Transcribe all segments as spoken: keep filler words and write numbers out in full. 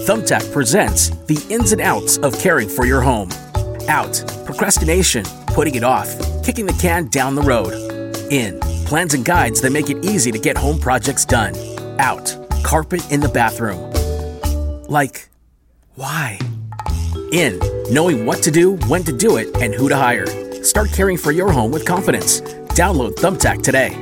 Thumbtack presents the ins and outs of caring for your home. Out, procrastination, putting it off, kicking the can down the road. In, plans and guides that make it easy to get home projects done. Out, carpet in the bathroom. Like, why? In, knowing what to do, when to do it, and who to hire. Start caring for your home with confidence. Download Thumbtack today.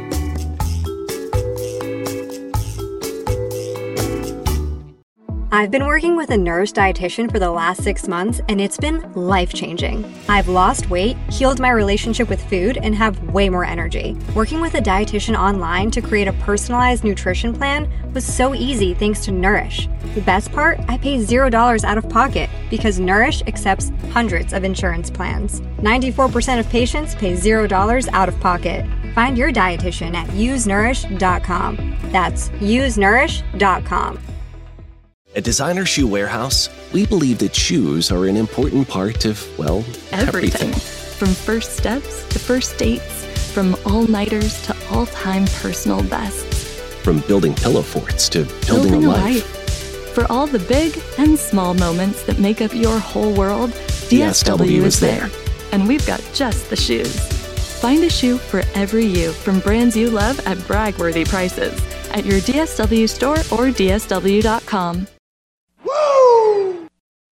I've been working with a Nourish dietitian for the last six months, and it's been life-changing. I've lost weight, healed my relationship with food, and have way more energy. Working with a dietitian online to create a personalized nutrition plan was so easy thanks to Nourish. The best part? I pay zero dollars out of pocket because Nourish accepts hundreds of insurance plans. ninety-four percent of patients pay zero dollars out of pocket. Find your dietitian at use nourish dot com. That's use nourish dot com. At Designer Shoe Warehouse, we believe that shoes are an important part of, well, everything. everything. From first steps to first dates, from all-nighters to all-time personal bests. From building pillow forts to building, building a, a life. life. For all the big and small moments that make up your whole world, D S W is there. And we've got just the shoes. Find a shoe for every you from brands you love at brag-worthy prices at your D S W store or D S W dot com. Woo!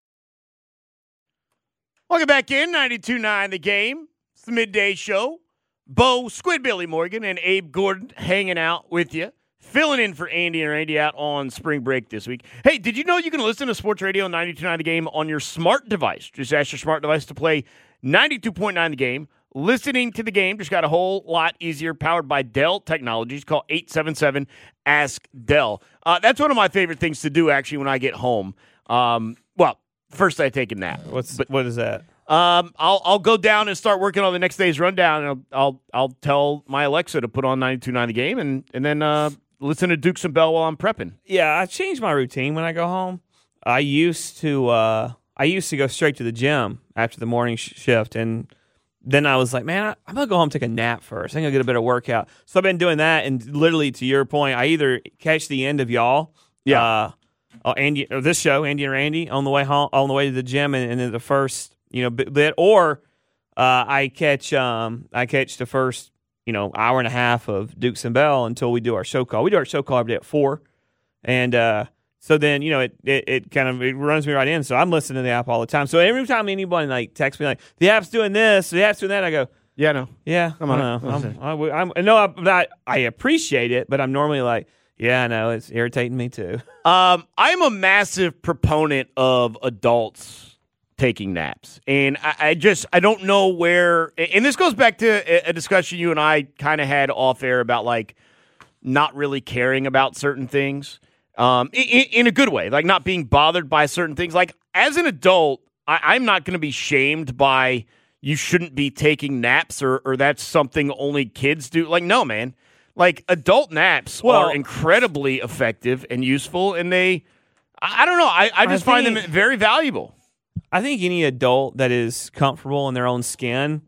Welcome back in, ninety-two point nine The Game. It's the midday show. Bo, Squid Billy Morgan, and Abe Gordon hanging out with you, filling in for Andy and Randy out on spring break this week. Hey, did you know you can listen to Sports Radio ninety-two point nine The Game on your smart device? Just ask your smart device to play ninety-two point nine The Game. Listening to the game just got a whole lot easier, powered by Dell Technologies. Call eight seven seven, ask Dell. Uh, that's one of my favorite things to do, actually, when I get home. Um, well, first I take a nap. What's but, what is that? Um, I'll I'll go down and start working on the next day's rundown, and I'll I'll, I'll tell my Alexa to put on ninety-two point nine The Game, and and then uh, listen to Dukes and Bell while I'm prepping. Yeah, I changed my routine when I go home. I used to uh, I used to go straight to the gym after the morning sh- shift, and then I was like, man, I, I'm going to go home and take a nap first. I think I'll get a better workout. So I've been doing that, and literally, to your point, I either catch the end of y'all, yeah, uh, or Andy, or this show, Andy and Randy, on the way home, on the way to the gym, and, and then the first, you know, bit, or uh, I catch, um, I catch the first, you know, hour and a half of Dukes and Bell until we do our show call. We do our show call every day at four, and uh, so then, you know, it, it it kind of it runs me right in. So I'm listening to the app all the time. So every time anybody like texts me like the app's doing this, the app's doing that, I go, yeah, no, yeah, I'm I on know, it. I'm, I'm, I'm, no, I'm not, I appreciate it, but I'm normally like, yeah, I know, it's irritating me too. Um, I'm a massive proponent of adults taking naps, and I, I just I don't know where. And this goes back to a, a discussion you and I kind of had off air about like not really caring about certain things. Um, in, in a good way, like not being bothered by certain things. Like as an adult, I, I'm not going to be shamed by you shouldn't be taking naps or, or that's something only kids do. Like, no, man. Like adult naps well, are incredibly effective and useful, and they, I, I don't know, I, I just I think, find them very valuable. I think any adult that is comfortable in their own skin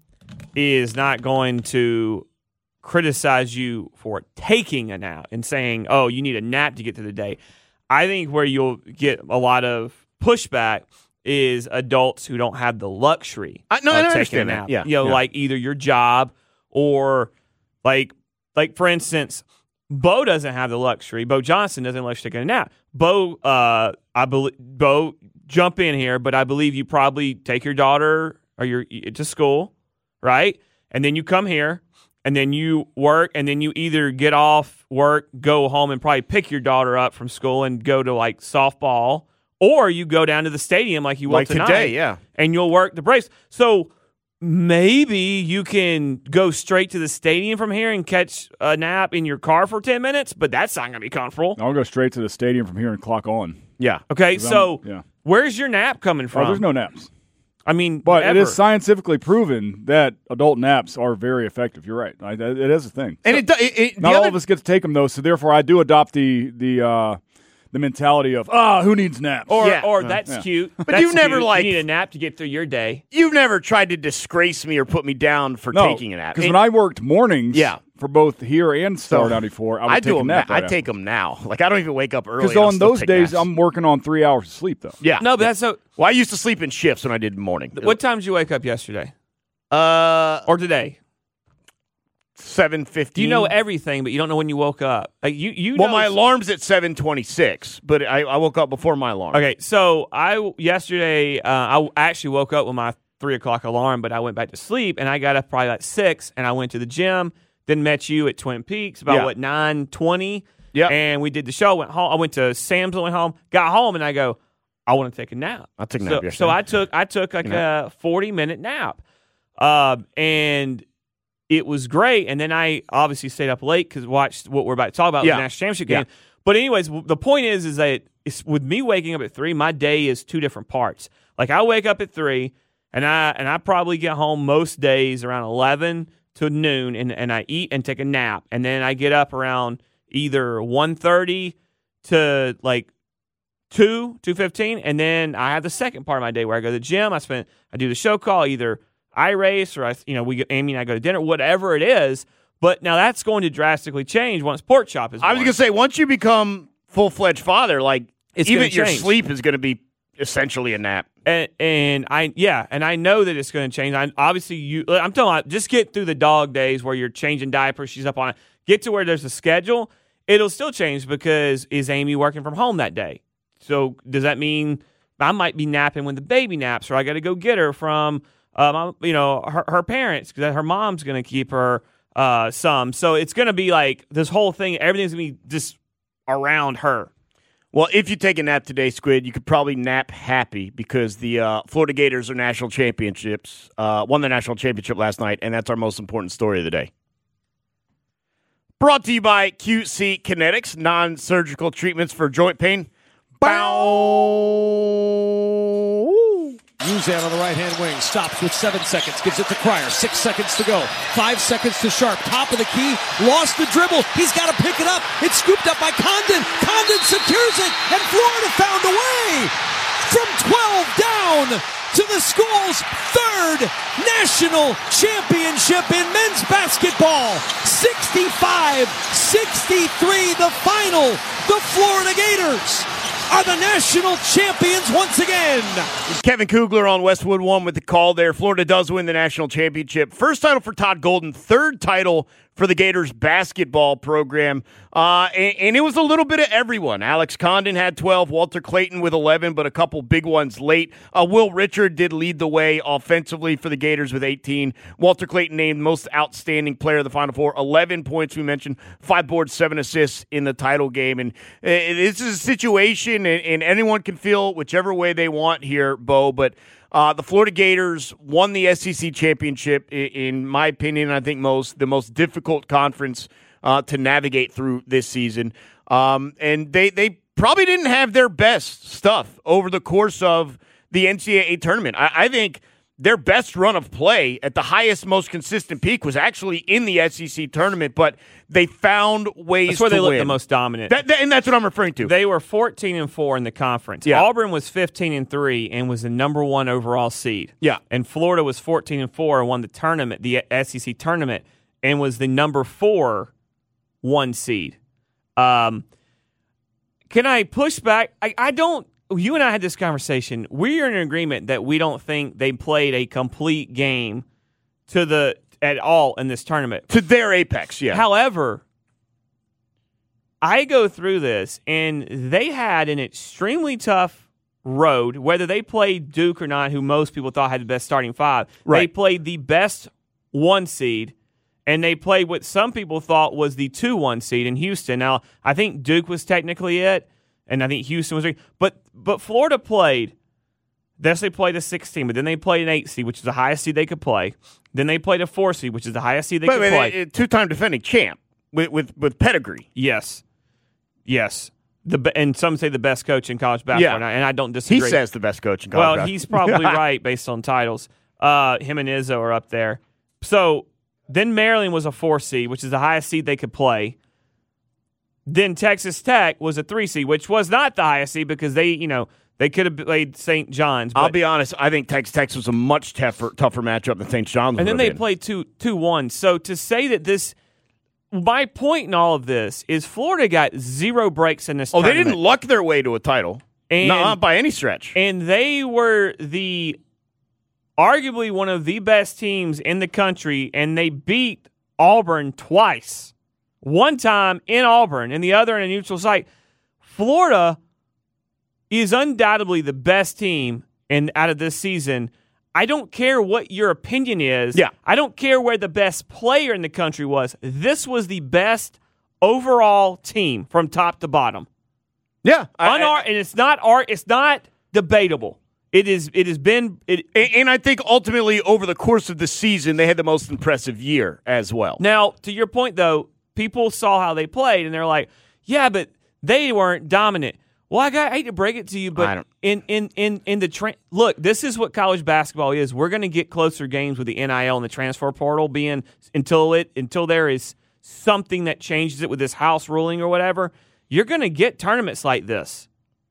is not going to criticize you for taking a nap and saying, oh, you need a nap to get through the day. I think where you'll get a lot of pushback is adults who don't have the luxury I, no, of I taking understand a nap. That. Yeah, you know, yeah. like either your job or like, like for instance, Bo doesn't have the luxury. Bo Johnson doesn't have the luxury taking a nap. Bo, uh, I believe, Bo, jump in here, but I believe you probably take your daughter or your to school, right? And then you come here. And then you work, and then you either get off work, go home, and probably pick your daughter up from school and go to, like, softball, or you go down to the stadium like you will like tonight. today, yeah. And you'll work the Braves. So maybe you can go straight to the stadium from here and catch a nap in your car for ten minutes, but that's not going to be comfortable. I'll go straight to the stadium from here and clock on. Yeah. Okay, so yeah. where's your nap coming from? Oh, there's no naps. I mean, but ever. it is scientifically proven that adult naps are very effective. You're right. I, it is a thing. And so it, it, it not the all other, of us get to take them though. So therefore, I do adopt the the uh, the mentality of ah, who needs naps? Or, Yeah. or Uh, that's yeah. cute. But That's you've never, cute. like- You need a nap to get through your day. You've never tried to disgrace me or put me down for no, taking a nap. Because And- when I worked mornings, Yeah. for both here and Star So, ninety-four, I would I take do a them. nap. I right take them now. Like I don't even wake up early. because and I'll on still those take days naps. I'm working on three hours of sleep though. yeah. No, but that's so. Well, I used to sleep in shifts when I did morning. What time did you wake up yesterday Uh, or today? seven fifteen. You know everything, but you don't know when you woke up. Like you, you. Well, know my alarm's at seven twenty six, but I, I woke up before my alarm. Okay, so I yesterday uh, I actually woke up with my three o'clock alarm, but I went back to sleep and I got up probably at six and I went to the gym. Then met you at Twin Peaks about Yeah. what nine twenty. Yeah. And we did the show. Went home. I went to Sam's and went home. Got home and I go, I want to take a nap. I took a so, nap yesterday. So I took I took like a forty minute nap, uh, and it was great. And then I obviously stayed up late because watched what we're about to talk about Yeah. the national championship Yeah. game. But anyways, w- the point is, is that it's, with me waking up at three, my day is two different parts. Like I wake up at three, and I and I probably get home most days around eleven to noon, and, and I eat and take a nap, and then I get up around either one thirty to like two, two fifteen, and then I have the second part of my day where I go to the gym. I spend, I do the show call, either I race or I, you know, we get Amy and I go to dinner, whatever it is. But now that's going to drastically change once Pork Chop is. I was born. going to say, once you become full fledged father, like It's even gonna your change. sleep is going to be essentially a nap. And, and I yeah, and I know that it's going to change. I obviously you. I'm talking about just get through the dog days where you're changing diapers. She's up on it. Get to where there's a schedule. It'll still change because is Amy working from home that day? So does that mean I might be napping when the baby naps, or I got to go get her from um, you know her, her parents because her mom's going to keep her uh, some. So it's going to be like this whole thing. Everything's going to be just around her. Well, if you take a nap today, Squid, you could probably nap happy because the uh, Florida Gators are national championships, uh, won the national championship last night, and that's our most important story of the day. Brought to you by Q C Kinetics, non-surgical treatments for joint pain. Bow. Uzan on the right-hand wing, stops with seven seconds, gives it to Cryer, six seconds to go, five seconds to Sharp, top of the key, lost the dribble, he's got to pick it up, it's scooped up by Condon, Condon secures it, and Florida found a way! From twelve down to the school's third national championship in men's basketball, sixty-five sixty-three the final, the Florida Gators are the national champions once again. Kevin Kugler on Westwood One with the call there. Florida does win the national championship. First title for Todd Golden, third title for the Gators basketball program. Uh, and, and it was a little bit of everyone. Alex Condon had twelve, Walter Clayton with eleven, but a couple big ones late. Uh, Will Richard did lead the way offensively for the Gators with eighteen. Walter Clayton named most outstanding player of the Final Four, eleven points we mentioned, five boards, seven assists in the title game. And uh, this is a situation, and, and anyone can feel whichever way they want here, Bo, but Uh, the Florida Gators won the S E C championship, in, in my opinion, I think most the most difficult conference uh, to navigate through this season. Um, and they, they probably didn't have their best stuff over the course of the N C double A tournament. I, I think their best run of play at the highest, most consistent peak was actually in the S E C tournament, but they found ways That's where to they looked win. the most dominant. That, that, and that's what I'm referring to. They were fourteen and four in the conference. Yeah. Auburn was fifteen and three and was the number one overall seed. Yeah. And Florida was fourteen and four and won the tournament, the S E C tournament, and was the number four one seed. Um, can I push back? I, I don't. You and I had this conversation. We are in agreement that we don't think they played a complete game to the at all in this tournament. to their apex, yeah. However, I go through this, and they had an extremely tough road, whether they played Duke or not, who most people thought had the best starting five. Right. They played the best one seed, and they played what some people thought was the two one seed in Houston. Now, I think Duke was technically it, and I think Houston was. But but Florida played. Yes, they played a sixteen, but then they played an eight seed, which is the highest seed they could play. Then they played a four seed, which is the highest seed they Wait, could wait, play. wait, two-time defending champ with, with, with pedigree. Yes, yes. The be- and some say the best coach in college basketball, Yeah. and, I, and I don't He disagree. says the best coach in college well, basketball. he's probably right based on titles. Uh, him and Izzo are up there. So then Maryland was a four seed, which is the highest seed they could play. Then Texas Tech was a three seed, which was not the highest seed because they, you know, they could have played Saint John's. I'll be honest. I think Texas Tech was a much tougher, tougher matchup than Saint John's. And then they been. played two, two, one. So to say that this, my point in all of this is Florida got zero breaks in this. Oh, tournament. they didn't luck their way to a title, and, not by any stretch. And they were the arguably one of the best teams in the country, and they beat Auburn twice. One time in Auburn, and the other in a neutral site. Florida is undoubtedly the best team in out of this season. I don't care what your opinion is. Yeah. I don't care where the best player in the country was. This was the best overall team from top to bottom. Yeah, I, Unar- and it's not art. It's not debatable. It is. It has been. It, and, and I think ultimately over the course of the season, they had the most impressive year as well. Now, to your point, though, people saw how they played, and they're like, "Yeah, but they weren't dominant." Well, I, got, I hate to break it to you, but in in in in the tra- look, this is what college basketball is. We're going to get closer games with the N I L and the transfer portal being until it until there is something that changes it with this house ruling or whatever. You're going to get tournaments like this.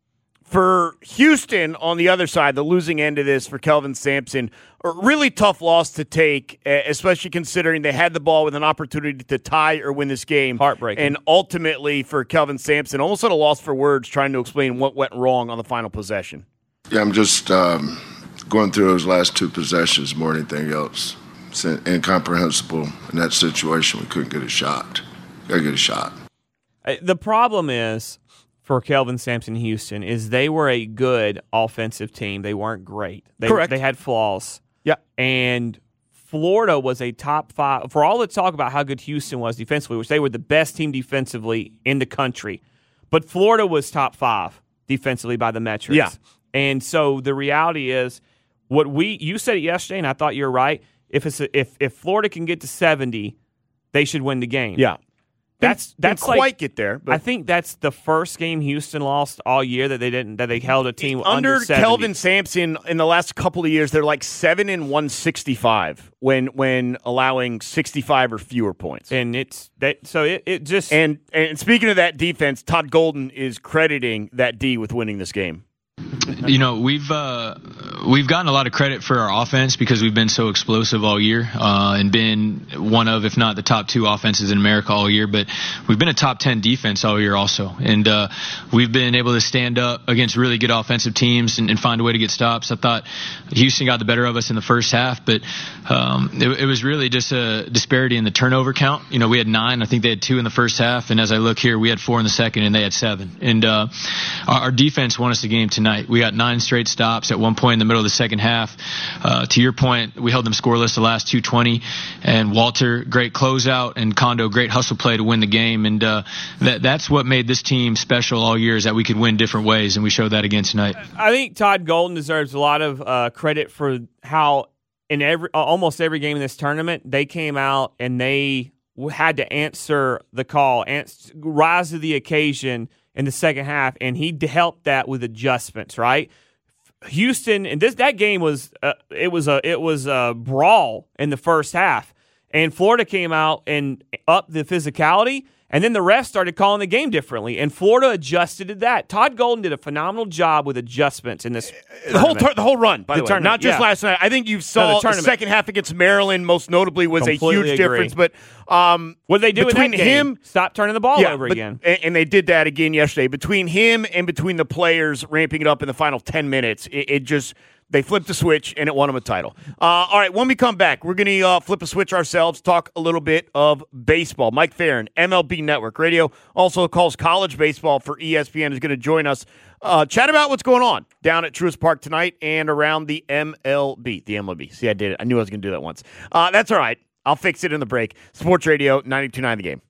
For Houston, on the other side, the losing end of this for Kelvin Sampson, a really tough loss to take, especially considering they had the ball with an opportunity to tie or win this game. Heartbreaking. And ultimately for Kelvin Sampson, almost at a loss for words trying to explain what went wrong on the final possession. Yeah, I'm just um, going through those last two possessions more than anything else. It's incomprehensible in that situation. We couldn't get a shot. Got to get a shot. The problem is, for Kelvin Sampson Houston, is they were a good offensive team. They weren't great. They, Correct. They had flaws. Yeah. And Florida was a top five. For all the talk about how good Houston was defensively, which they were the best team defensively in the country, but Florida was top five defensively by the metrics. Yeah. And so the reality is, what we you said it yesterday, and I thought you were right. If it's a, if if Florida can get to seventy, they should win the game. Yeah. That's Didn't, that's didn't like, quite get there. But I think that's the first game Houston lost all year that they didn't that they held a team under, under seventy. Kelvin Sampson in the last couple of years, they're like seven and one sixty five when when allowing sixty five or fewer points. And it's that so it, it just and and speaking of that defense, Todd Golden is crediting that D with winning this game. You know, we've uh, we've gotten a lot of credit for our offense because we've been so explosive all year uh, and been one of, if not the top two offenses in America all year. But we've been a top ten defense all year also. And uh, we've been able to stand up against really good offensive teams and, and find a way to get stops. I thought Houston got the better of us in the first half, but um, it, it was really just a disparity in the turnover count. You know, we had nine. I think they had two in the first half. And as I look here, we had four in the second and they had seven. And uh, our, our defense won us the game tonight. We got nine straight stops at one point in the middle of the second half. Uh, to your point, we held them scoreless the last two twenty. And Walter, great closeout, and Kondo, great hustle play to win the game. And uh, that that's what made this team special all year, is that we could win different ways, and we showed that again tonight. I think Todd Golden deserves a lot of uh, credit for how in every almost every game in this tournament they came out and they had to answer the call, answer, rise to the occasion in the second half, and he helped that with adjustments, right? Houston, and this that game was uh, it was a it was a brawl in the first half, and Florida came out and upped the physicality, and then the refs started calling the game differently, and Florida adjusted to that. Todd Golden did a phenomenal job with adjustments in this the whole tur- the whole run, by the, the way, not just yeah. last night. I think you saw no, the, the second half against Maryland, most notably, was Completely a huge agree. difference. But um, what they do between in that game, him, stop turning the ball yeah, over but, again, and, and they did that again yesterday. Between him and between the players ramping it up in the final ten minutes, it, it just. They flipped the switch, and it won them a title. Uh, all right, when we come back, we're going to uh, flip a switch ourselves, talk a little bit of baseball. Mike Farron, M L B Network Radio, also calls college baseball for E S P N, is going to join us. Uh, chat about what's going on down at Truist Park tonight and around the M L B. The M L B. See, I did it. I knew I was going to do that once. Uh, that's all right. I'll fix it in the break. Sports Radio, ninety-two point nine The Game.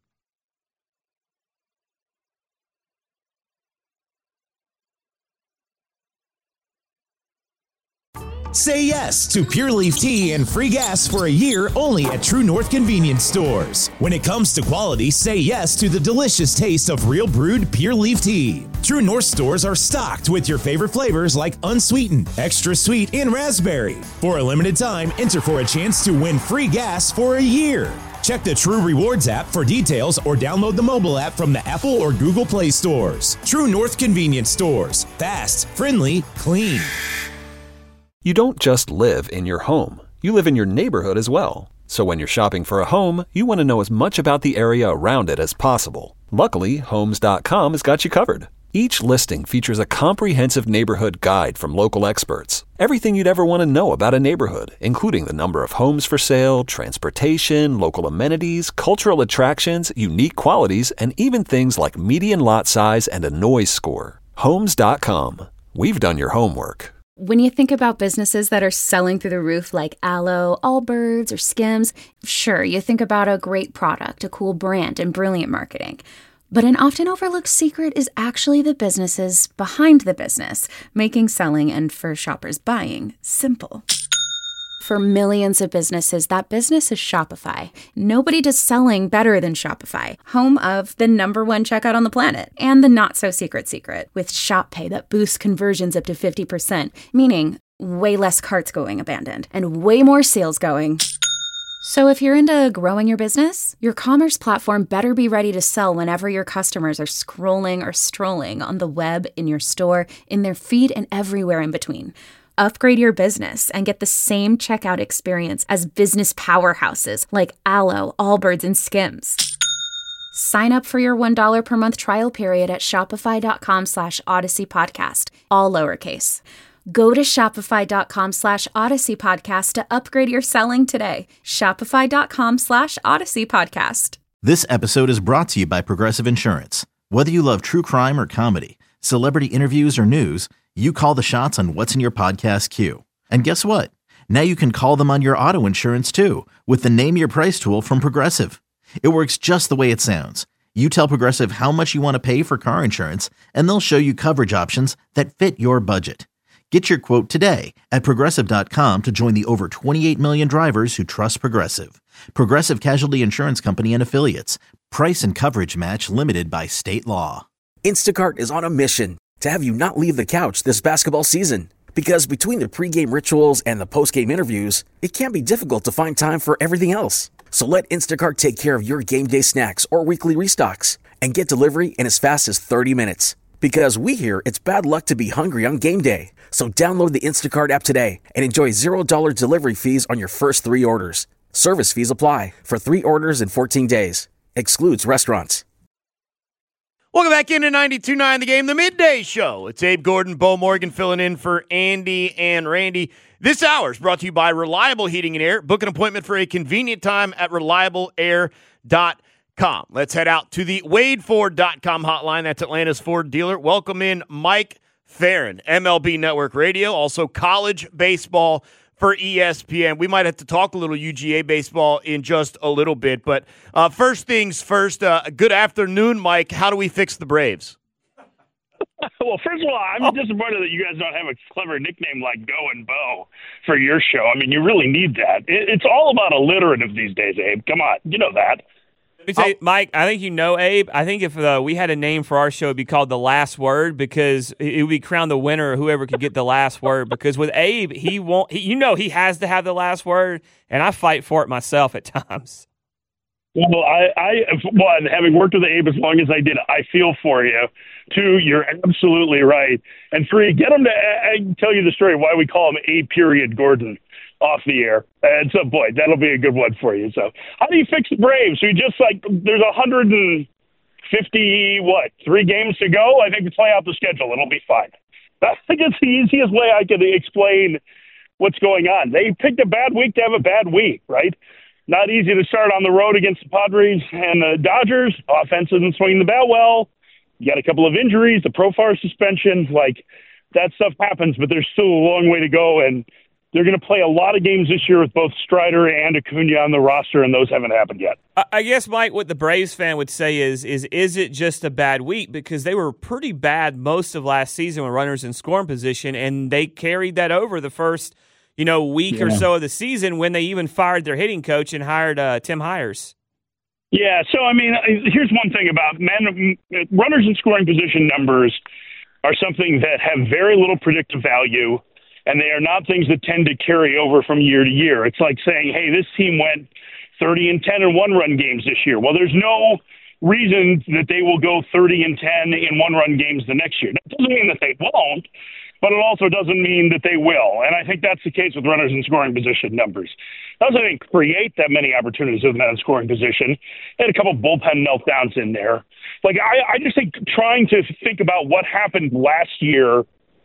Say yes to Pure Leaf Tea and free gas for a year only at True North Convenience Stores. When it comes to quality, say yes to the delicious taste of real brewed Pure Leaf Tea. True North stores are stocked with your favorite flavors like unsweetened, extra sweet, and raspberry. For a limited time, enter for a chance to win free gas for a year. Check the True Rewards app for details or download the mobile app from the Apple or Google Play stores. True North Convenience Stores. Fast, friendly, clean. You don't just live in your home. You live in your neighborhood as well. So when you're shopping for a home, you want to know as much about the area around it as possible. Luckily, Homes dot com has got you covered. Each listing features a comprehensive neighborhood guide from local experts. Everything you'd ever want to know about a neighborhood, including the number of homes for sale, transportation, local amenities, cultural attractions, unique qualities, and even things like median lot size and a noise score. Homes dot com. We've done your homework. When you think about businesses that are selling through the roof like Aloe, Allbirds, or Skims, sure, you think about a great product, a cool brand, and brilliant marketing. But an often overlooked secret is actually the businesses behind the business, making selling and for shoppers buying simple. For millions of businesses, that business is Shopify. Nobody does selling better than Shopify, home of the number one checkout on the planet and the not-so-secret secret with Shop Pay that boosts conversions up to fifty percent, meaning way less carts going abandoned and way more sales going. So if you're into growing your business, your commerce platform better be ready to sell whenever your customers are scrolling or strolling on the web, in your store, in their feed, and everywhere in between. Upgrade your business and get the same checkout experience as business powerhouses like Aloe, Allbirds, and Skims. Sign up for your one dollar per month trial period at shopify.com slash Odyssey Podcast, all lowercase. Go to shopify.com slash Odyssey Podcast to upgrade your selling today. Shopify.com slash Odyssey Podcast. This episode is brought to you by Progressive Insurance. Whether you love true crime or comedy, celebrity interviews or news, you call the shots on what's in your podcast queue. And guess what? Now you can call them on your auto insurance too with the Name Your Price tool from Progressive. It works just the way it sounds. You tell Progressive how much you want to pay for car insurance, and they'll show you coverage options that fit your budget. Get your quote today at Progressive dot com to join the over twenty-eight million drivers who trust Progressive. Progressive Casualty Insurance Company and Affiliates. Price and coverage match limited by state law. Instacart is on a mission to have you not leave the couch this basketball season. Because between the pregame rituals and the postgame interviews, it can be difficult to find time for everything else. So let Instacart take care of your game day snacks or weekly restocks and get delivery in as fast as thirty minutes. Because we hear it's bad luck to be hungry on game day. So download the Instacart app today and enjoy zero dollars delivery fees on your first three orders. Service fees apply for three orders in fourteen days. Excludes restaurants. Welcome back into ninety-two point nine The Game, the midday show. It's Abe Gordon, Bo Morgan filling in for Andy and Randy. This hour is brought to you by Reliable Heating and Air. Book an appointment for a convenient time at reliable air dot com. Let's head out to the Wade Ford dot com hotline. That's Atlanta's Ford dealer. Welcome in Mike Farron, M L B Network Radio, also college baseball for E S P N. We might have to talk a little U G A baseball in just a little bit, but uh, first things first, uh, good afternoon, Mike. How do we fix the Braves? Well, first of all, I'm oh. disappointed that you guys don't have a clever nickname like Go and Bo for your show. I mean, you really need that. It, it's all about alliterative these days, Abe. Come on, you know that. Let me tell you, Mike, I think you know, Abe. I think if uh, we had a name for our show, it'd be called The Last Word, because it would be crowned the winner, whoever could get the last word. Because with Abe, he won't. He, you know, he has to have the last word, and I fight for it myself at times. Well, I, I one, having worked with Abe as long as I did, I feel for you. Two, you're absolutely right. And three, get him to I tell you the story of why we call him A. Period Gordon off the air at some point. That'll be a good one for you. So how do you fix the Braves? We just like, there's one hundred fifty, what, three games to go? I think to play out the schedule. It'll be fine. I think it's the easiest way I could explain what's going on. They picked a bad week to have a bad week, right? Not easy to start on the road against the Padres and the Dodgers. Offense isn't swinging the bat well. You got a couple of injuries, the Profar suspension. Like, that stuff happens, but there's still a long way to go, and they're going to play a lot of games this year with both Strider and Acuna on the roster, and those haven't happened yet. I guess, Mike, what the Braves fan would say is, is, is it just a bad week? Because they were pretty bad most of last season with runners in scoring position, and they carried that over the first, you know, week yeah. or so of the season when they even fired their hitting coach and hired uh, Tim Hires. Yeah, so, I mean, here's one thing about men, runners in scoring position numbers are something that have very little predictive value, and they are not things that tend to carry over from year to year. It's like saying, hey, this team went thirty and ten in one-run games this year. Well, there's no reason that they will go thirty and ten in one-run games the next year. That doesn't mean that they won't, but it also doesn't mean that they will. And I think that's the case with runners in scoring position numbers. Doesn't even create that many opportunities with men in scoring position. They had a couple bullpen meltdowns in there. Like, I, I just think trying to think about what happened last year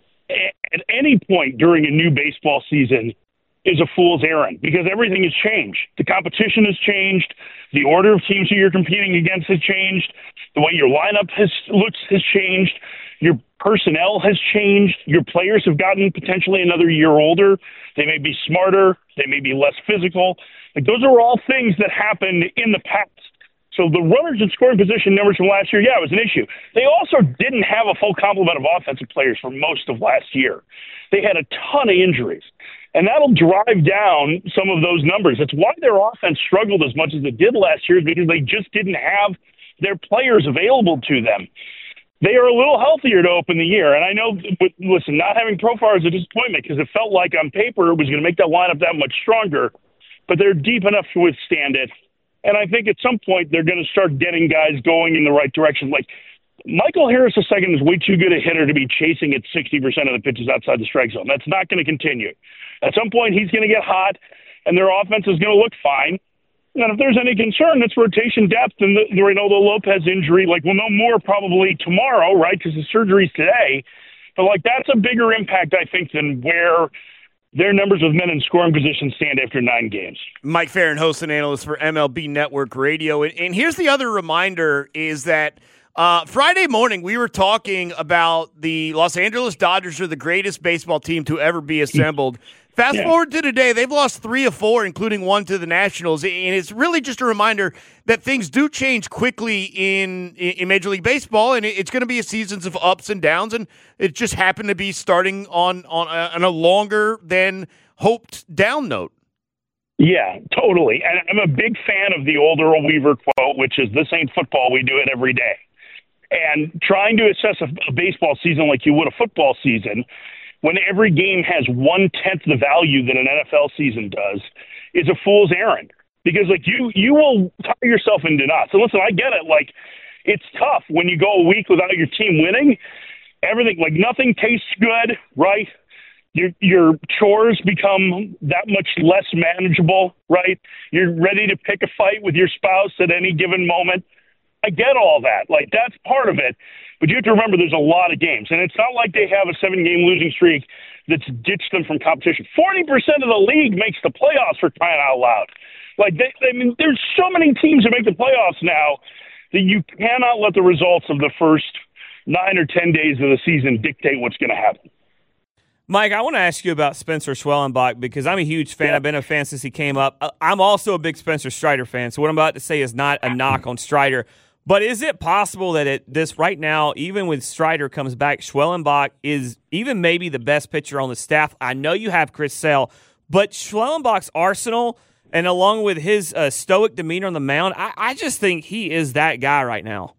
at any point during a new baseball season is a fool's errand, because everything has changed. The competition has changed. The order of teams who you're competing against has changed. The way your lineup has looks has changed. Your personnel has changed. Your players have gotten potentially another year older. They may be smarter. They may be less physical. Like, those are all things that happened in the past. So the runners in scoring position numbers from last year, yeah, it was an issue. They also didn't have a full complement of offensive players for most of last year. They had a ton of injuries. And that'll drive down some of those numbers. That's why their offense struggled as much as it did last year, is because they just didn't have their players available to them. They are a little healthier to open the year. And I know, but listen, not having Profar is a disappointment, because it felt like on paper it was going to make that lineup that much stronger. But they're deep enough to withstand it. And I think at some point they're going to start getting guys going in the right direction. Like, Michael Harris the second is way too good a hitter to be chasing at sixty percent of the pitches outside the strike zone. That's not going to continue. At some point, he's going to get hot, and their offense is going to look fine. And if there's any concern, it's rotation depth and the, the Reynaldo Lopez injury. Like, we'll know more probably tomorrow, right, because the surgery's today. But, like, that's a bigger impact, I think, than where their numbers with men in scoring position stand after nine games. Mike Farron, host and analyst for M L B Network Radio. And, and here's the other reminder is that uh, Friday morning we were talking about the Los Angeles Dodgers are the greatest baseball team to ever be assembled. Fast yeah. forward to today, they've lost three of four, including one to the Nationals. And it's really just a reminder that things do change quickly in, in Major League Baseball, and it's going to be a seasons of ups and downs, and it just happened to be starting on, on, a, on a longer than hoped down note. Yeah, totally. And I'm a big fan of the old Earl Weaver quote, which is, "This ain't football, we do it every day." And trying to assess a, a baseball season like you would a football season, when every game has one-tenth the value that an N F L season does, is a fool's errand. Because, like, you you will tie yourself into knots. And listen, I get it. Like, it's tough when you go a week without your team winning. Everything, like, nothing tastes good, right? Your your chores become that much less manageable, right? You're ready to pick a fight with your spouse at any given moment. I get all that. Like, that's part of it. But you have to remember there's a lot of games. And it's not like they have a seven-game losing streak that's ditched them from competition. forty percent of the league makes the playoffs, for crying out loud. Like, they, I mean, there's so many teams that make the playoffs now that you cannot let the results of the first nine or ten days of the season dictate what's going to happen. Mike, I want to ask you about Spencer Schwellenbach, because I'm a huge fan. Yeah. I've been a fan since he came up. I'm also a big Spencer Strider fan, so what I'm about to say is not a knock on Strider. But is it possible that it this right now, even with Strider comes back, Schwellenbach is even maybe the best pitcher on the staff? I know you have Chris Sale, but Schwellenbach's arsenal, and along with his uh, stoic demeanor on the mound, I, I just think he is that guy right now.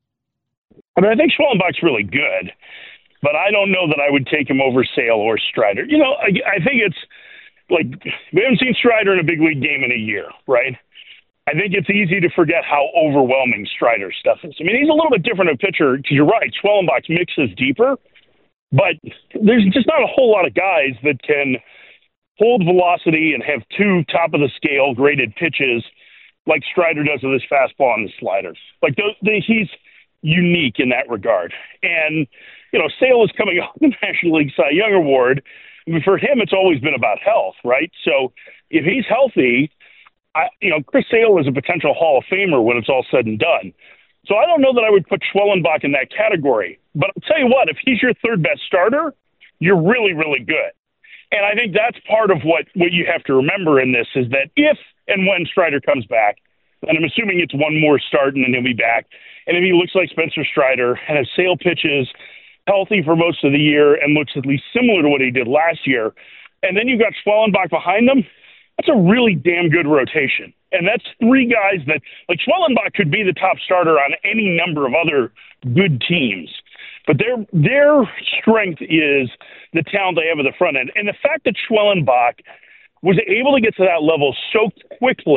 I mean, I think Schwellenbach's really good, but I don't know that I would take him over Sale or Strider. You know, I, I think it's like we haven't seen Strider in a big league game in a year, right? I think it's easy to forget how overwhelming Strider's stuff is. I mean, he's a little bit different of a pitcher, because you're right, Schwellenbach's mix is deeper, but there's just not a whole lot of guys that can hold velocity and have two top-of-the-scale graded pitches like Strider does with his fastball and the sliders. Like, those, they, he's unique in that regard. And, you know, Sale is coming off the National League Cy Young Award. I mean, for him, it's always been about health, right? So if he's healthy, I, you know, Chris Sale is a potential Hall of Famer when it's all said and done. So I don't know that I would put Schwellenbach in that category. But I'll tell you what, if he's your third best starter, you're really, really good. And I think that's part of what, what you have to remember in this is that if and when Strider comes back, and I'm assuming it's one more start and then he'll be back, and if he looks like Spencer Strider and has Sale pitches healthy for most of the year and looks at least similar to what he did last year, and then you've got Schwellenbach behind them, that's a really damn good rotation. And that's three guys that, like, Schwellenbach could be the top starter on any number of other good teams. But their their strength is the talent they have at the front end. And the fact that Schwellenbach was able to get to that level so quickly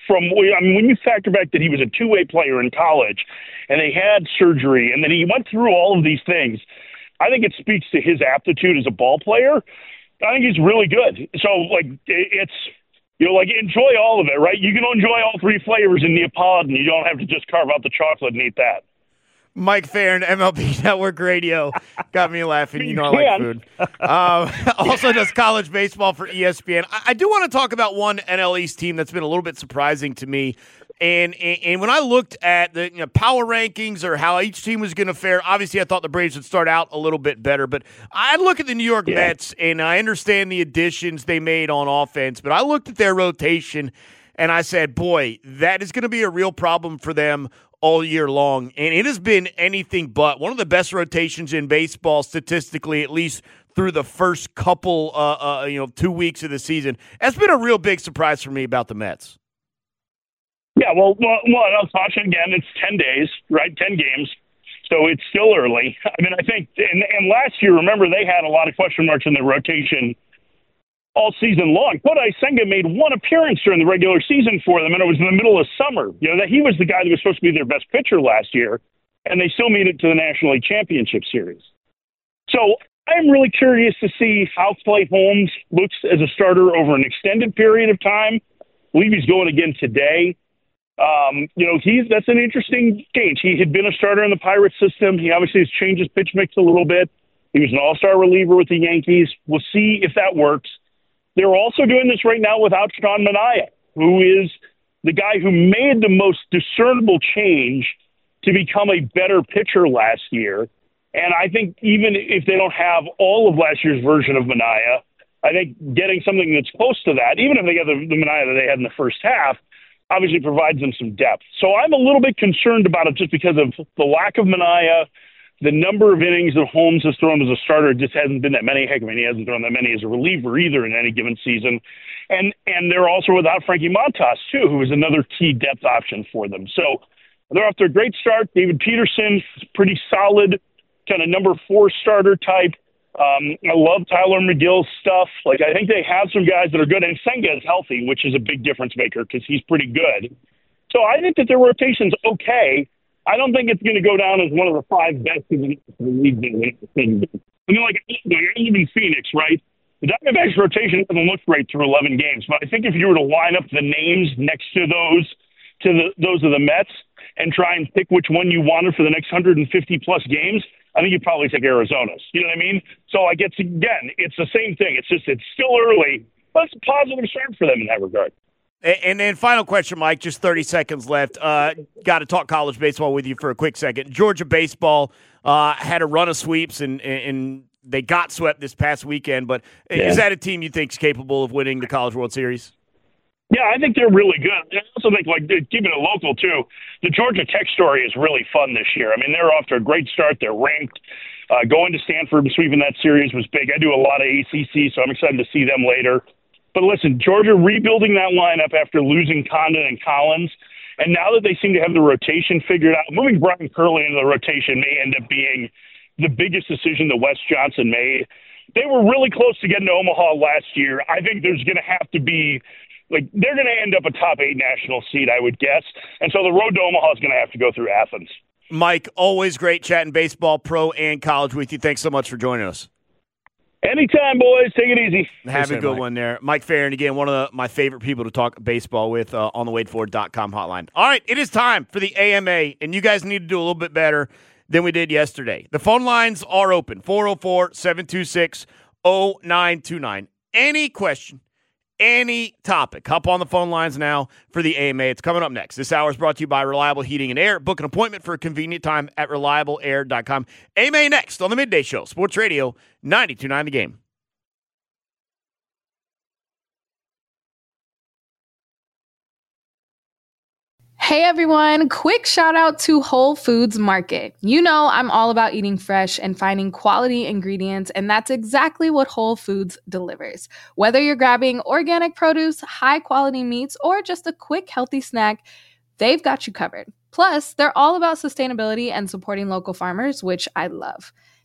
from, I mean, when you factor back that he was a two-way player in college and they had surgery and then he went through all of these things, I think it speaks to his aptitude as a ball player. I think he's really good. So, like, it's, you know, like, enjoy all of it, right? You can enjoy all three flavors in Neapolitan. You don't have to just carve out the chocolate and eat that. Mike Farron, M L B Network Radio. Got me laughing. You know I like food. Um, also does college baseball for E S P N. I, I do want to talk about one N L East team that's been a little bit surprising to me. And, and and when I looked at the you know, power rankings or how each team was going to fare, obviously I thought the Braves would start out a little bit better. But I look at the New York yeah. Mets, and I understand the additions they made on offense. But I looked at their rotation, and I said, boy, that is going to be a real problem for them all year long. And it has been anything but. One of the best rotations in baseball statistically, at least through the first couple, uh, uh, you know, two weeks of the season. That's been a real big surprise for me about the Mets. Yeah, well, well, well I'll caution again, it's ten days, right? ten games. So it's still early. I mean, I think, and, and last year, remember, they had a lot of question marks in their rotation all season long. Kodai Senga made one appearance during the regular season for them, and it was in the middle of summer. You know, that he was the guy that was supposed to be their best pitcher last year, and they still made it to the National League Championship Series. So I'm really curious to see how Clay Holmes looks as a starter over an extended period of time. I believe he's going again today. Um, you know, he's that's an interesting change. He had been a starter in the Pirates system. He obviously has changed his pitch mix a little bit. He was an all-star reliever with the Yankees. We'll see if that works. They're also doing this right now without Sean Manaea, who is the guy who made the most discernible change to become a better pitcher last year. And I think even if they don't have all of last year's version of Manaea, I think getting something that's close to that, even if they get the, the Manaea that they had in the first half, obviously provides them some depth. So I'm a little bit concerned about it just because of the lack of Manaea, the number of innings that Holmes has thrown as a starter just hasn't been that many. Heck, I mean, he hasn't thrown that many as a reliever either in any given season. And and they're also without Frankie Montas, too, who is another key depth option for them. So they're off to a great start. David Peterson is pretty solid, kind of number four starter type. Um, I love Tyler McGill's stuff. Like, I think they have some guys that are good, and Senga is healthy, which is a big difference maker because he's pretty good. So I think that their rotation's okay. I don't think it's going to go down as one of the five best in the league. I mean, like, I live in Phoenix, right? The Diamondbacks rotation doesn't look great through eleven games, but I think if you were to line up the names next to those to the those of the Mets and try and pick which one you wanted for the next one hundred fifty plus games, I think you'd probably take Arizona's. You know what I mean? So, like, it's, again, it's the same thing. It's just, it's still early, but it's a positive start for them in that regard. And then final question, Mike, just thirty seconds left. Uh, got to talk college baseball with you for a quick second. Georgia baseball uh, had a run of sweeps, and, and they got swept this past weekend. But yeah. Is that a team you think is capable of winning the College World Series? Yeah, I think they're really good. I also think, like, keeping it local, too, the Georgia Tech story is really fun this year. I mean, they're off to a great start. They're ranked. Uh, going to Stanford and sweeping that series was big. I do a lot of A C C, so I'm excited to see them later. But listen, Georgia rebuilding that lineup after losing Condon and Collins, and now that they seem to have the rotation figured out, moving Brian Curley into the rotation may end up being the biggest decision that Wes Johnson made. They were really close to getting to Omaha last year. I think there's going to have to be, like, they're going to end up a top eight national seed, I would guess. And so the road to Omaha is going to have to go through Athens. Mike, always great chatting baseball, pro and college with you. Thanks so much for joining us. Anytime, boys. Take it easy. Have a good Mike. one there. Mike Farron, again, one of the, my favorite people to talk baseball with uh, on the wade forward dot com hotline. All right, it is time for the A M A, and you guys need to do a little bit better than we did yesterday. The phone lines are open, four oh four, seven two six, oh nine two nine. Any question, any topic, hop on the phone lines now for the A M A. It's coming up next. This hour is brought to you by Reliable Heating and Air. Book an appointment for a convenient time at reliable air dot com. A M A next on the Midday Show, Sports Radio ninety-two point nine The Game. Hey everyone, quick shout out to Whole Foods Market. You know I'm all about eating fresh and finding quality ingredients, and that's exactly what Whole Foods delivers. Whether you're grabbing organic produce, high quality meats, or just a quick healthy snack, they've got you covered. Plus, they're all about sustainability and supporting local farmers, which I love.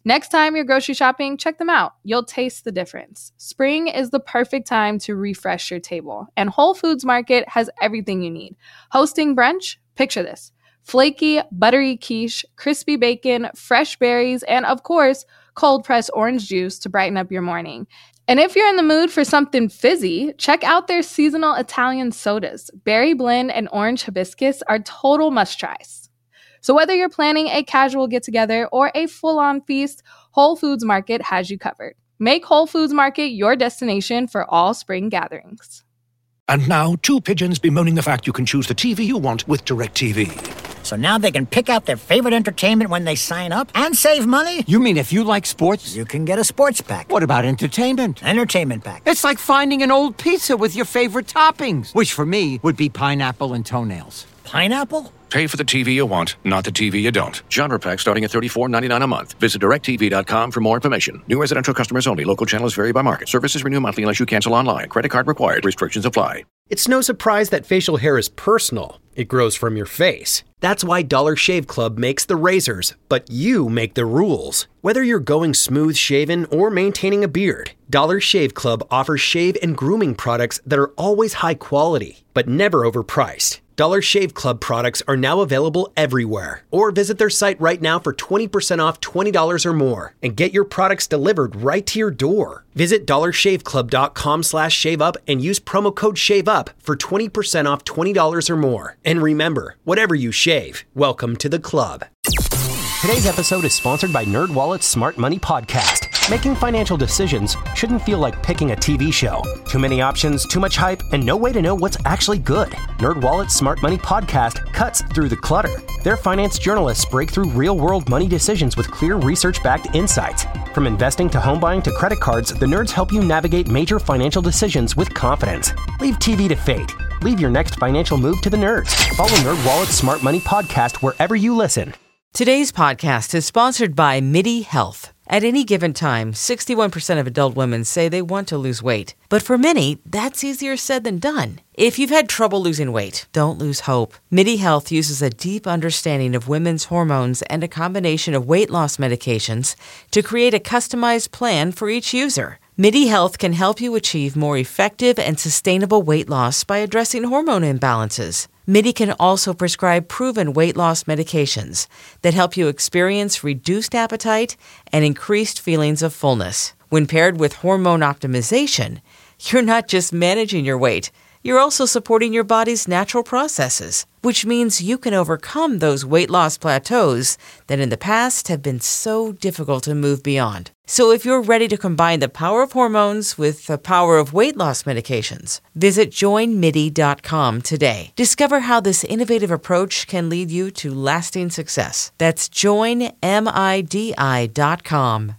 Next time you're grocery shopping, check them out. You'll taste the difference. Spring is the perfect time to refresh your table, and Whole Foods Market has everything you need. Hosting brunch? Picture this. Flaky, buttery quiche, crispy bacon, fresh berries, and of course, cold-pressed orange juice to brighten up your morning. And if you're in the mood for something fizzy, check out their seasonal Italian sodas. Berry blend and orange hibiscus are total must-tries. So whether you're planning a casual get-together or a full-on feast, Whole Foods Market has you covered. Make Whole Foods Market your destination for all spring gatherings. And now, two pigeons bemoaning the fact you can choose the T V you want with DirecTV. So now they can pick out their favorite entertainment when they sign up and save money? You mean if you like sports? You can get a sports pack. What about entertainment? Entertainment pack. It's like finding an old pizza with your favorite toppings, which for me would be pineapple and toenails. Pineapple? Pay for the T V you want, not the T V you don't. Genre pack starting at thirty-four ninety-nine a month. Visit direct T V dot com for more information. New residential customers only. Local channels vary by market. Services renew monthly unless you cancel online. Credit card required. Restrictions apply. It's no surprise that facial hair is personal. It grows from your face. That's why Dollar Shave Club makes the razors, but you make the rules. Whether you're going smooth shaven or maintaining a beard, Dollar Shave Club offers shave and grooming products that are always high quality, but never overpriced. Dollar Shave Club products are now available everywhere. Or visit their site right now for twenty percent off twenty dollars or more and get your products delivered right to your door. Visit dollar shave club dot com slash shave up and use promo code SHAVEUP for twenty percent off twenty dollars or more. And remember, whatever you shave, welcome to the club. Today's episode is sponsored by NerdWallet's Smart Money Podcast. Making financial decisions shouldn't feel like picking a T V show. Too many options, too much hype, and no way to know what's actually good. NerdWallet's Smart Money Podcast cuts through the clutter. Their finance journalists break through real-world money decisions with clear research-backed insights. From investing to home buying to credit cards, the nerds help you navigate major financial decisions with confidence. Leave T V to fate. Leave your next financial move to the nerds. Follow NerdWallet's Smart Money Podcast wherever you listen. Today's podcast is sponsored by MIDI Health. At any given time, sixty-one percent of adult women say they want to lose weight. But for many, that's easier said than done. If you've had trouble losing weight, don't lose hope. MIDI Health uses a deep understanding of women's hormones and a combination of weight loss medications to create a customized plan for each user. MIDI Health can help you achieve more effective and sustainable weight loss by addressing hormone imbalances. MIDI can also prescribe proven weight loss medications that help you experience reduced appetite and increased feelings of fullness. When paired with hormone optimization, you're not just managing your weight, you're also supporting your body's natural processes, which means you can overcome those weight loss plateaus that in the past have been so difficult to move beyond. So if you're ready to combine the power of hormones with the power of weight loss medications, visit join midi dot com today. Discover how this innovative approach can lead you to lasting success. That's join midi dot com.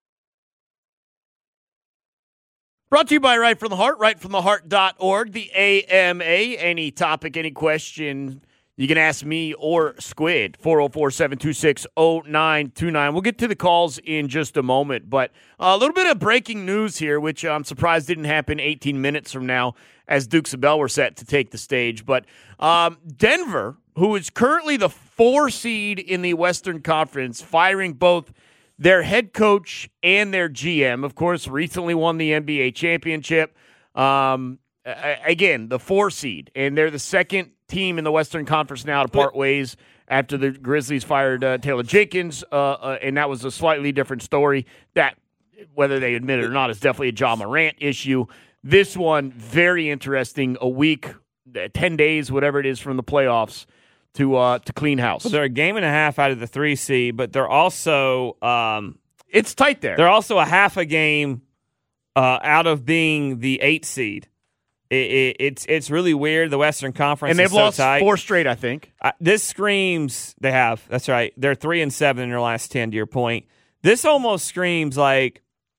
Brought to you by Right from the Heart, right from the heart dot org, the A M A. Any topic, any question, you can ask me or Squid, four oh four, seven two six, oh nine two nine. We'll get to the calls in just a moment, but a little bit of breaking news here, which I'm surprised didn't happen eighteen minutes from now as Dukes of Bell were set to take the stage. But um, Denver, who is currently the four seed in the Western Conference, firing both their head coach and their G M, of course, recently won the N B A championship. Um, again, the four seed, and they're the second team in the Western Conference now to part ways after the Grizzlies fired uh, Taylor Jenkins, uh, uh, and that was a slightly different story. That, whether they admit it or not, is definitely a Ja Morant issue. This one, very interesting. A week, ten days, whatever it is from the playoffs, to uh, to clean house. Well, they're a game and a half out of the three seed, but they're also um, it's tight there. They're also a half a game uh, out of being the eight seed. It, it, it's it's really weird. The Western Conference and they've is so lost tight. four straight, I think. Uh, this screams they have. That's right. They're three and seven in their last ten. To your point, this almost screams like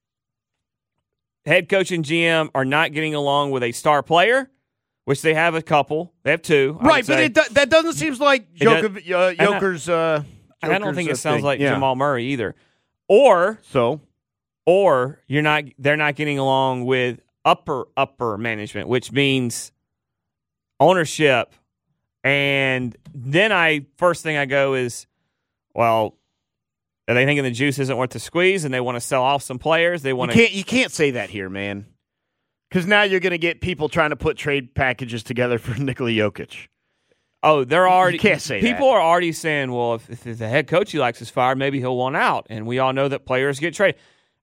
head coach and G M are not getting along with a star player. Which they have a couple. They have two. I right, but it do, that doesn't seem like Joker, does, uh, Joker's. Uh, and I don't think it sounds thing. like yeah. Jamal Murray either. Or so, or you're not. They're not getting along with upper upper management, which means ownership. And then I first thing I go is, well, Are they thinking the juice isn't worth the squeeze and they want to sell off some players? They want you to. Can't, you can't say that here, man. Because now you're going to get people trying to put trade packages together for Nikola Jokic. Oh, they're already. You can't say people that. are already saying, well, if, if the head coach he likes is fired, maybe he'll want out. And we all know that players get traded.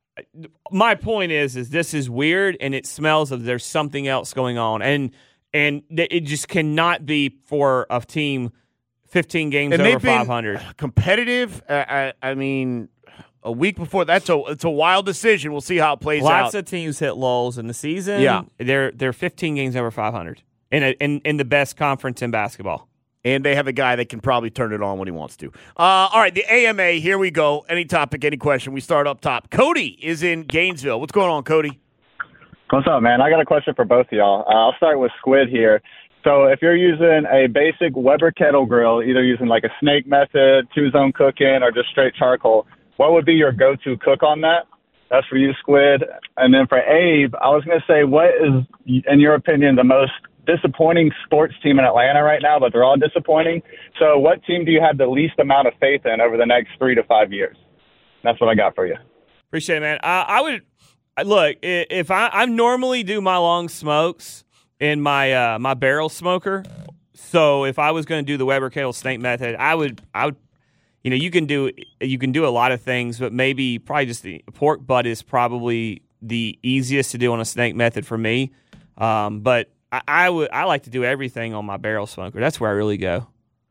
My point is, is this is weird and it smells of there's something else going on. And and it just cannot be for a team fifteen games and over they've been five hundred. Competitive. Uh, I, I mean, a week before that's a it's a wild decision. We'll see how it plays Lots out. Lots of teams hit lulls in the season. Yeah, they're they're fifteen games over five hundred in a, in in the best conference in basketball. And they have a guy that can probably turn it on when he wants to. Uh, all right, the A M A. Here we go. Any topic, any question? We start up top. Cody is in Gainesville. What's going on, Cody? What's up, man? I got a question for both of y'all. Uh, I'll start with Squid here. So if you're using a basic Weber kettle grill, either using like a snake method, two-zone cooking, or just straight charcoal, what would be your go-to cook on that? That's for you, Squid. And then for Abe, I was going to say, what is, in your opinion, the most disappointing sports team in Atlanta right now, but they're all disappointing. So what team do you have the least amount of faith in over the next three to five years? That's what I got for you. Appreciate it, man. Uh, I would look if I, I normally do my long smokes in my uh, my barrel smoker. So if I was going to do the Weber kettle snake method, I would I would you know you can do you can do a lot of things, but maybe probably just the pork butt is probably the easiest to do on a snake method for me. Um, but I, I would I like to do everything on my barrel smoker. That's where I really go.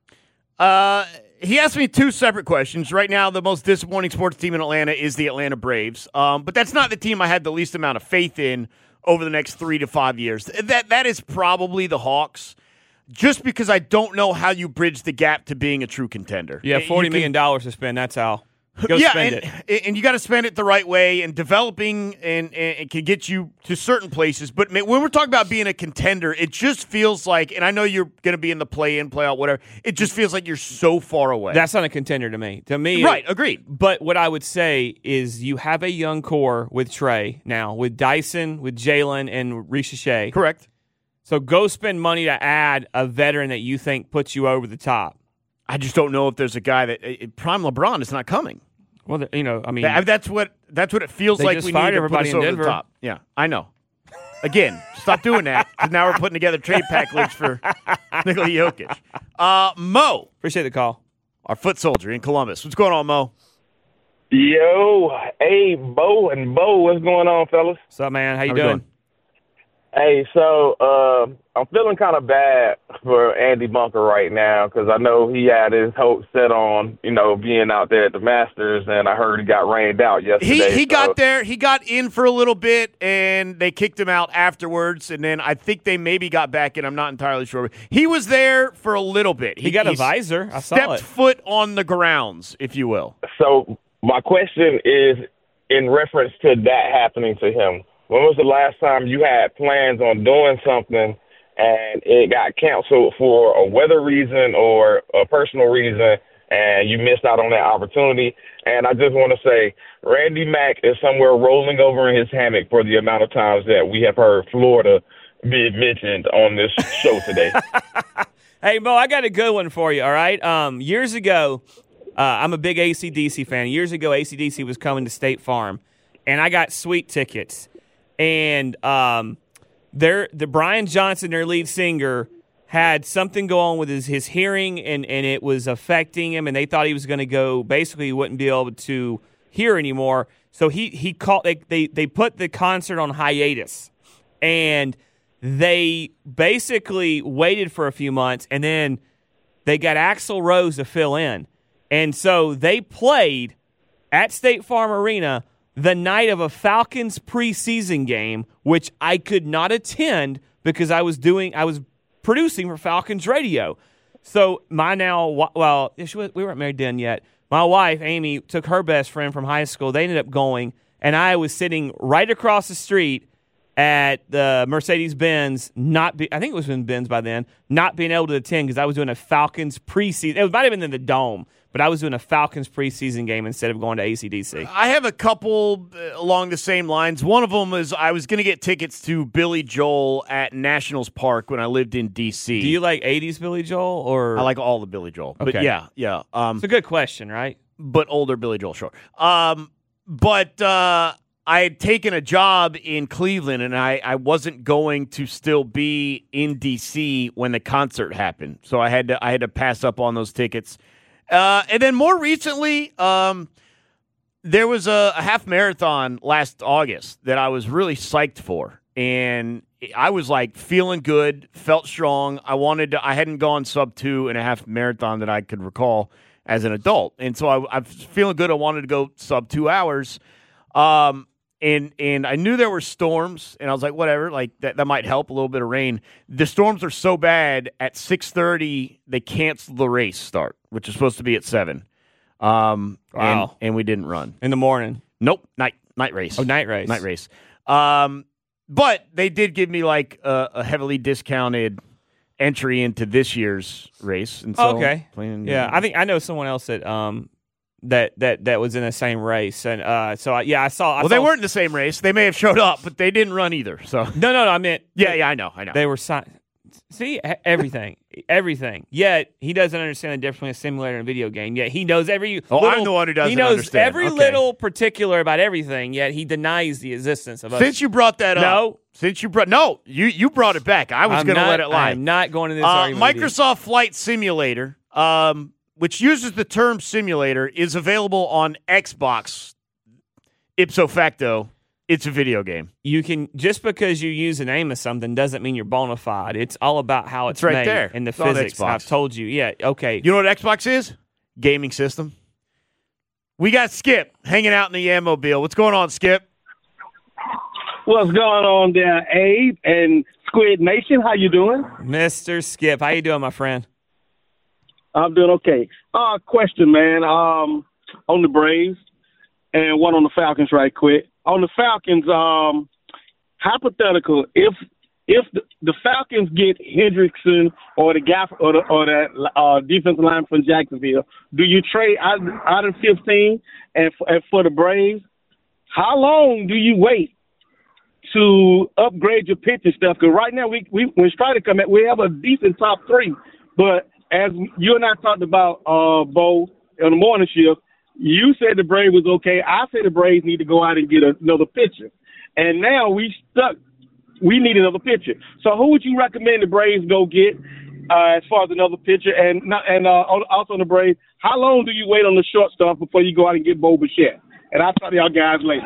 Uh, he asked me two separate questions. Right now, the most disappointing sports team in Atlanta is the Atlanta Braves. Um, but that's not the team I had the least amount of faith in over the next three to five years. That that is probably the Hawks, just because I don't know how you bridge the gap to being a true contender. Yeah, forty can, million dollars to spend. That's how. Go yeah, spend and, it. and you got to spend it the right way. And developing and, and it can get you to certain places. But when we're talking about being a contender, it just feels like, and I know you're going to be in the play-in, play-out, whatever. It just feels like you're so far away. That's not a contender to me. To me, right? Agreed. But what I would say is you have a young core with Trey now, with Dyson, with Jalen, and Richeche. Correct. So go spend money to add a veteran that you think puts you over the top. I just don't know if there's a guy that uh, prime LeBron is not coming. Well, you know, I mean, that, that's what that's what it feels they like. just We fired need to everybody put us in over Denver. the top. Yeah, I know. Again, stop doing that because now we're putting together trade pack leagues for Nikola Jokic. Uh, Mo, appreciate the call. Our foot soldier in Columbus. What's going on, Mo? Yo, hey, Bo and Bo, what's going on, fellas? What's up, man? How you How doing? doing? Hey, so uh, I'm feeling kind of bad for Andy Bunker right now because I know he had his hopes set on, you know, being out there at the Masters, and I heard he got rained out yesterday. He he so. got there. He got in for a little bit, and they kicked him out afterwards. And then I think they maybe got back in. I'm not entirely sure. He was there for a little bit. He, he got a he's visor. I saw stepped it. foot on the grounds, if you will. So my question is in reference to that happening to him. When was the last time you had plans on doing something and it got canceled for a weather reason or a personal reason and you missed out on that opportunity? And I just want to say, Randy Mack is somewhere rolling over in his hammock for the amount of times that we have heard Florida be mentioned on this show today. Hey, Mo, I got a good one for you, all right? Um, years ago, uh, I'm a big A C D C fan. Years ago, A C D C was coming to State Farm, and I got sweet tickets. And um, their the Brian Johnson, their lead singer, had something go on with his, his hearing, and, and it was affecting him, and they thought he was going to go, basically he wouldn't be able to hear anymore. So he, he called, they, they, they put the concert on hiatus, and they basically waited for a few months, and then they got Axl Rose to fill in. And so they played at State Farm Arena the night of a Falcons preseason game, which I could not attend because I was doing, I was producing for Falcons radio. So my now, well, we weren't married then yet. My wife, Amy, took her best friend from high school. They ended up going, and I was sitting right across the street at the Mercedes-Benz, not be, I think it was in Benz by then, not being able to attend because I was doing a Falcons preseason. It might have been in the Dome, but I was doing a Falcons preseason game instead of going to A C D C. I have a couple along the same lines. One of them is I was going to get tickets to Billy Joel at Nationals Park when I lived in D C. Do you like eighties Billy Joel? Or I like all the Billy Joel. Okay. But yeah, yeah. Um, it's a good question, right? but older Billy Joel, sure. Um, but uh, I had taken a job in Cleveland, and I, I wasn't going to still be in D C when the concert happened, so I had to I had to pass up on those tickets. Uh, and then more recently, um, there was a, a half marathon last August that I was really psyched for, and I was like feeling good, felt strong. I wanted to. I hadn't gone sub two in a half marathon that I could recall as an adult, and so I, I was feeling good. I wanted to go sub two hours, um, and and I knew there were storms, and I was like, whatever, like that that might help, a little bit of rain. The storms are so bad at six thirty they canceled the race start, which is supposed to be at seven. Um, Wow. and, and we didn't run in the morning. Nope, night night race. Oh, night race. Night race. Um, but they did give me like a, a heavily discounted entry into this year's race. And so okay. playing, Yeah, I think I know someone else that um that that that was in the same race, and uh, so I, yeah, I saw. I well, saw, they weren't in the same race. They may have showed up, but they didn't run either. So No, no, no. I meant. yeah, yeah, I know, I know. They were si- see everything, everything. Yet he doesn't understand the difference between a simulator and a video game. Yet he knows every. Oh, little, I'm the one who doesn't He knows understand. every Okay. little particular about everything. Yet he denies the existence of us. Since you brought that up, No. Since you brought no, you you brought it back. I was I'm going to not- let it lie. I'm not going to this Uh, argument with you. Microsoft Flight Simulator, um, which uses the term simulator, is available on Xbox. Ipso facto, it's a video game. You can just because you use the name of something doesn't mean you're bona fide. It's all about how it's, It's right made there. and the It's on physics. Xbox. I've told you. Yeah. Okay. You know what Xbox is? Gaming system. We got Skip hanging out in the Yammobile. What's going on, Skip? What's going on there, Abe and Squid Nation? How you doing? Mister Skip, how you doing, my friend? I'm doing okay. Uh, question, man, um, on the Braves and one on the Falcons right quick. On the Falcons, um, hypothetical, if if the, the Falcons get Hendrickson or the guy or the, or the uh, defensive line from Jacksonville, do you trade out, out of fifteen? And for, and for the Braves, how long do you wait to upgrade your pitching stuff? Because right now, we, we when Strider come in, we have a decent top three. But as you and I talked about, uh, Bo, on the morning shift, you said the Braves was okay. I said the Braves need to go out and get another pitcher. And now we stuck. We need another pitcher. So who would you recommend the Braves go get uh, as far as another pitcher? And not, and uh, also on the Braves, how long do you wait on the shortstop before you go out and get Bo Bichette? And I'll talk to y'all guys later.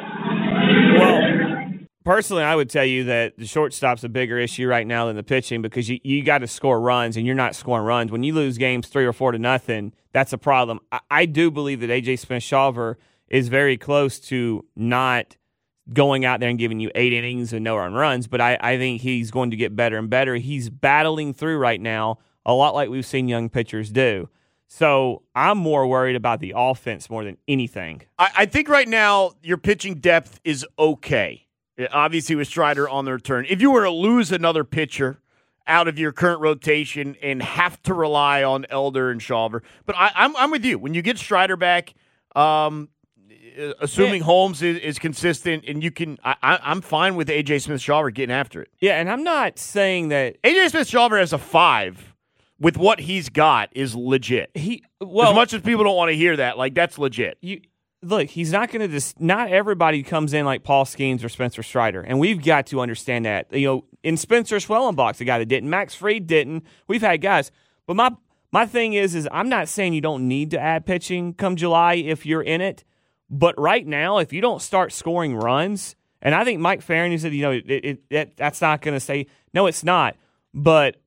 Well, personally, I would tell you that the shortstop's a bigger issue right now than the pitching because you, you got to score runs, and you're not scoring runs. When you lose games three or four to nothing, that's a problem. I, I do believe that A J Smith-Shawver is very close to not going out there and giving you eight innings and no earned runs, but I, I think he's going to get better and better. He's battling through right now a lot like we've seen young pitchers do. So I'm more worried about the offense more than anything. I, I think right now your pitching depth is okay. Obviously, with Strider on the return. If you were to lose another pitcher out of your current rotation and have to rely on Elder and Shawver, but I, I'm I'm with you. When you get Strider back, um, assuming Yeah. Holmes is, is consistent, and you can, I, I, I'm fine with A J Smith-Shawver getting after it. Yeah, and I'm not saying that A J Smith-Shawver as a five with what he's got is legit. He well, as much as people don't want to hear that, like that's legit. You look, he's not going to just. Not everybody comes in like Paul Skeens or Spencer Strider, and we've got to understand that. You know, in Spencer Schwellenbach's a guy that didn't. Max Fried didn't. We've had guys, but my my thing is, is I'm not saying you don't need to add pitching come July if you're in it, but right now, if you don't start scoring runs, and I think Mike Farron said, you know, it, it, it that's not going to say no, it's not, but.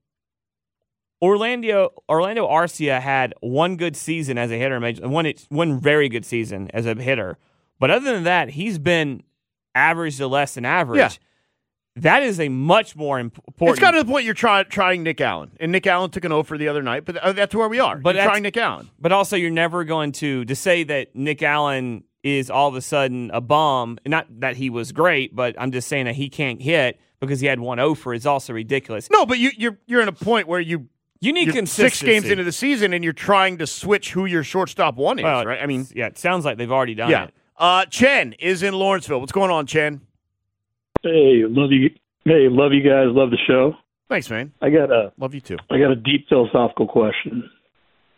Orlando Orlando Arcia had one good season as a hitter, one one very good season as a hitter. But other than that, he's been average to less than average. Yeah. That is a much more important. It's got to the point you're try, trying Nick Allen, and Nick Allen took an O for the other night. But uh, that's where we are. But you're trying Nick Allen. But also, you're never going to to say that Nick Allen is all of a sudden a bum. Not that he was great, but I'm just saying that he can't hit because he had one O for is also ridiculous. No, but you, you're you're in a point where you. You need You're consistency. Six games into the season, and you're trying to switch who your shortstop one is, Well, right? I mean, yeah, it sounds like they've already done yeah. it. Uh, Chen is in Lawrenceville. What's going on, Chen? Hey, love you. Hey, love you guys. Love the show. Thanks, man. I got a love you too. I got a deep philosophical question.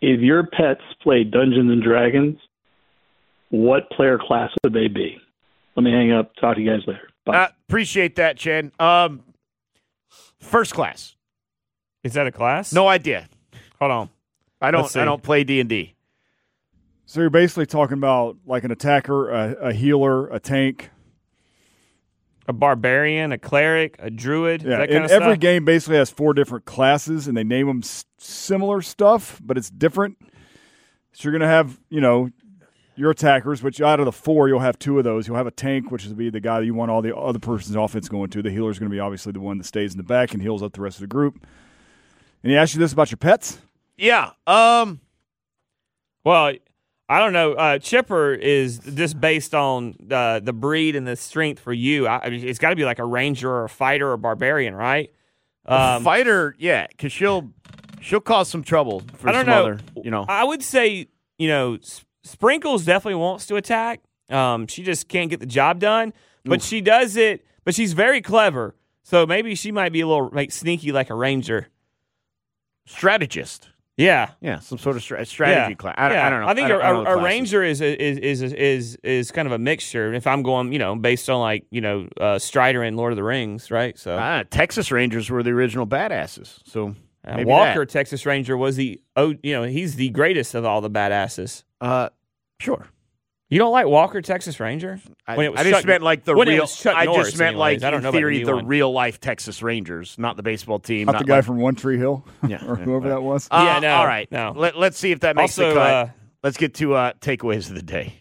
if your pets play Dungeons and Dragons, what player class would they be? Let me hang up. Talk to you guys later. Bye. Uh, appreciate that, Chen. Um, first class. Is that a class? No idea. Hold on. I don't. I don't play D and D. So you're basically talking about like an attacker, a, a healer, a tank, a barbarian, a cleric, a druid. Yeah, that kind and of every stuff? game basically has four different classes, and they name them s- similar stuff, but it's different. So you're going to have, you know, your attackers, which out of the four, you'll have two of those. You'll have a tank, which is be the guy that you want all the other person's offense going to. The healer is going to be obviously the one that stays in the back and heals up the rest of the group. And he asked you this about your pets? Yeah. Um. Well, I don't know. Uh, Chipper is just based on uh, the breed and the strength for you. I, I mean, it's got to be like a ranger or a fighter or a barbarian, right? Um, a fighter, yeah, because she'll she'll cause some trouble for I don't some know. other, you know. I would say, you know, S- Sprinkles definitely wants to attack. Um, she just can't get the job done, but Oof. she does it. But she's very clever, so maybe she might be a little like sneaky, like a ranger, strategist. Yeah, yeah, some sort of stra- strategy yeah. class. I, yeah. I don't know. I think I don't, a, I don't know a, the a ranger is is, is is is is kind of a mixture. If I'm going, you know, based on like you know uh, Strider in Lord of the Rings, right? So ah, Texas Rangers were the original badasses. So uh, maybe Walker, that. Texas Ranger, was the oh, you know, he's the greatest of all the badasses. Uh, sure. You don't like Walker, Texas Ranger? I, When it was I just Chuck- meant like the when it real. was Chuck I Norris just meant anyways. like I don't in know about theory the, the new one. real life Texas Rangers, not the baseball team. Not, not the guy like, from One Tree Hill? Yeah, or whoever that was? Uh, Yeah, no, all right. no. Let, let's see if that makes Also, the cut. uh, let's get to uh, takeaways of the day.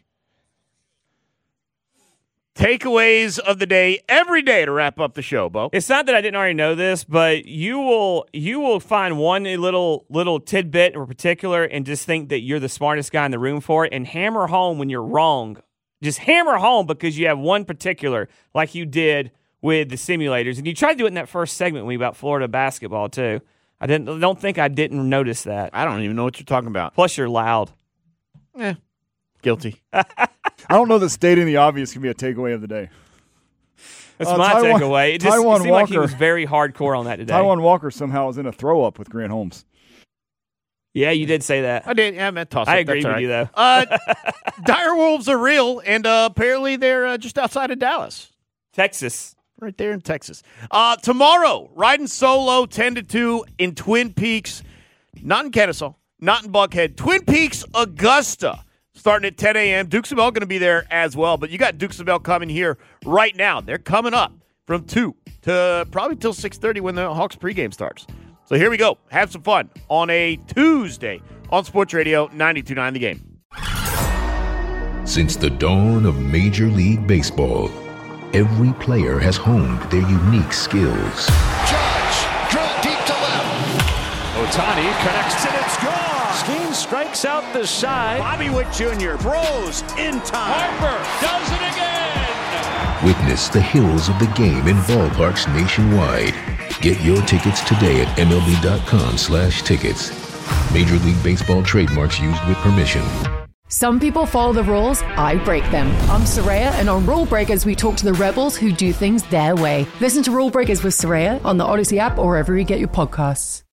Takeaways of the day every day to wrap up the show, Bo. It's not that I didn't already know this, but you will you will find one little little tidbit in particular and just think that you're the smartest guy in the room for it and hammer home when you're wrong. Just hammer home because you have one particular, like you did with the simulators. And you tried to do it in that first segment with me about Florida basketball, too. I didn't don't think I didn't notice that. I don't even know what you're talking about. Plus, you're loud. Eh, guilty. I don't know that stating the obvious can be a takeaway of the day. That's Uh, my Taiwan- takeaway. It just Taiwan seemed like he Walker- was very hardcore on that today. Taiwan Walker somehow was in a throw-up with Grant Holmes. Yeah, you did say that. I did. Yeah, I meant toss I up. agree That's with all right. you, though. Uh, dire wolves are real, and uh, apparently they're uh, just outside of Dallas. Texas. Right there in Texas. Uh, tomorrow, riding solo, ten to two in Twin Peaks. Not in Kennesaw, not in Buckhead. Twin Peaks, Augusta, starting at ten a.m. Dukes of Bell going to be there as well, but you got Dukes of Bell coming here right now. They're coming up from two to probably till six thirty when the Hawks pregame starts. So here we go. Have some fun on a Tuesday on Sports Radio ninety-two point nine The Game. Since the dawn of Major League Baseball, every player has honed their unique skills. Judge, drill deep to left. Ohtani connects and it's gone. Skeen strikes out the side. Bobby Witt Junior throws in time. Harper does it again. Witness the hills of the game in ballparks nationwide. Get your tickets today at M L B dot com slash tickets. Major League Baseball trademarks used with permission. Some people follow the rules, I break them. I'm Soraya, and on Rule Breakers, we talk to the rebels who do things their way. Listen to Rule Breakers with Soraya on the Odyssey app or wherever you get your podcasts.